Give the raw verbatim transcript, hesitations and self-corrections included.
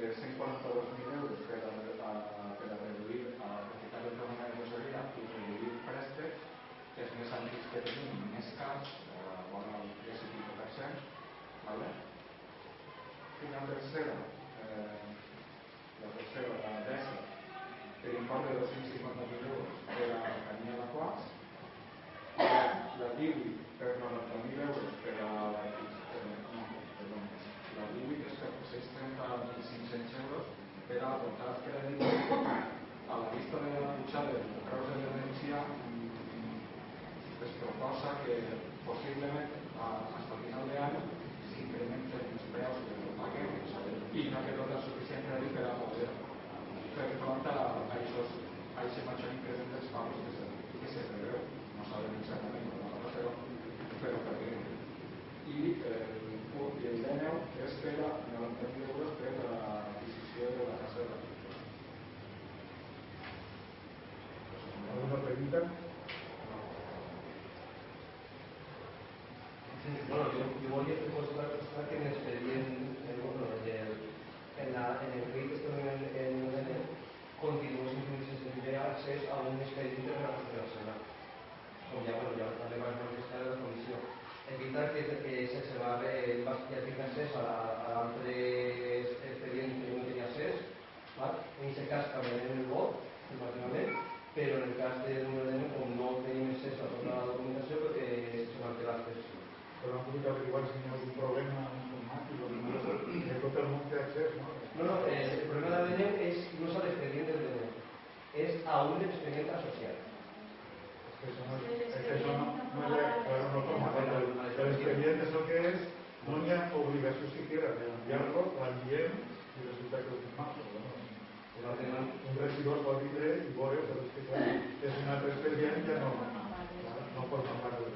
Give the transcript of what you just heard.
de cent quaranta-dos mil euros per a, a, per a reduir, a aprofitar el programa de tesoreria i reduir préstec, que és més antics que tenim, més cars, eh, vora el tres i pico per cent, ¿vale? I la tercera, eh, la tercera, la desa, per import de dos-cents cinquanta mil euros per a la Camina de Quats, la divuit per noranta mil euros per a la la divuit és per tres-cents trenta mil cinc-cents euros per a aportar els crèdits a la vista de la pujada dels preus de l'energia. Es proposa que possiblement hasta final de any s'incrementen els preus que no paguem i no que tot el suficient crèdit per a poder fer front a aquest major increment dels pagos que se, que se preveu. No sabem exactament com va, però, però per dir. I el punt i el D nou és per a noranta mil euros per a l'adquisició de la casa de la cultura. ¿Alguna pregunta? Sí, bueno, yo, yo voy a demostrar que en el expediente, en, bueno, en el, en, la, en el crédito en, en, en el continúa sin tener acceso a un expediente relacional. Com ja, bueno, ja també vaig manifestar a la comissió. És veritat que, que se, se va haver, va ja tinc accés a, a altres expedients que no tenia accés, val? En aquest cas canviarem el vot, informativament, però en el cas de número de com no tenim accés a tota la documentació, eh, se manté l'expressió. Però han pogut averiguar si hi ha algun problema informàtic, que tot el món té accés, no? No, no, eh, el problema de l'A D N U és, no és a l'expedient del D N U, és a un expedient associat. Eso no, es que eso no, no es claro, no toma cuenta. El expediente es lo que es, no hay obligación siquiera de enviarlo, la envíen y resulta que lo firmamos. ¿no? Un residuo puede ir y voy, pero es que claro, es una expediente, ya no, no forma parte del